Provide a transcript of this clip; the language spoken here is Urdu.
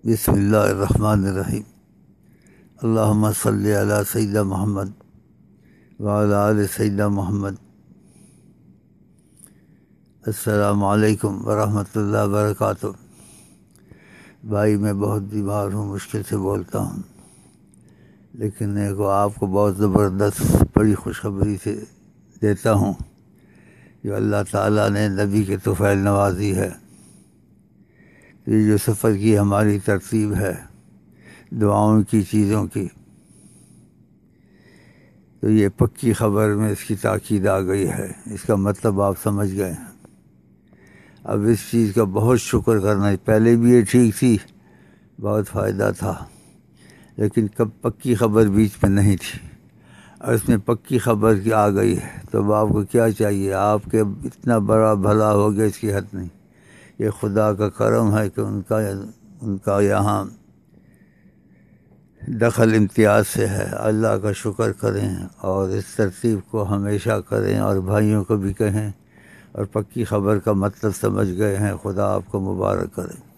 بسم اللہ الرحمن الرحیم اللہم صلی علی سیدنا محمد وعلی آل سیدنا محمد۔ السلام علیکم ورحمۃ اللہ وبرکاتہ۔ بھائی میں بہت بیمار ہوں، مشکل سے بولتا ہوں، لیکن آپ کو بہت زبردست بڑی خوشخبری سے دیتا ہوں جو اللہ تعالیٰ نے نبی کے طفیل نوازی ہے۔ یہ جو سفر کی ہماری ترتیب ہے دعاؤں کی، چیزوں کی، تو یہ پکی خبر میں اس کی تاکید آ گئی ہے۔ اس کا مطلب آپ سمجھ گئے ہیں۔ اب اس چیز کا بہت شکر کرنا ہے۔ پہلے بھی یہ ٹھیک تھی، بہت فائدہ تھا، لیکن کب پکی خبر بیچ میں نہیں تھی، اور اس میں پکی خبر کی آ گئی ہے، تو اب آپ کو کیا چاہیے؟ آپ کے اتنا بڑا بھلا ہو گیا، اس کی حد نہیں۔ یہ خدا کا کرم ہے کہ ان کا یہاں دخل امتیاز سے ہے۔ اللہ کا شکر کریں اور اس ترتیب کو ہمیشہ کریں، اور بھائیوں کو بھی کہیں، اور پکی خبر کا مطلب سمجھ گئے ہیں۔ خدا آپ کو مبارک کرے۔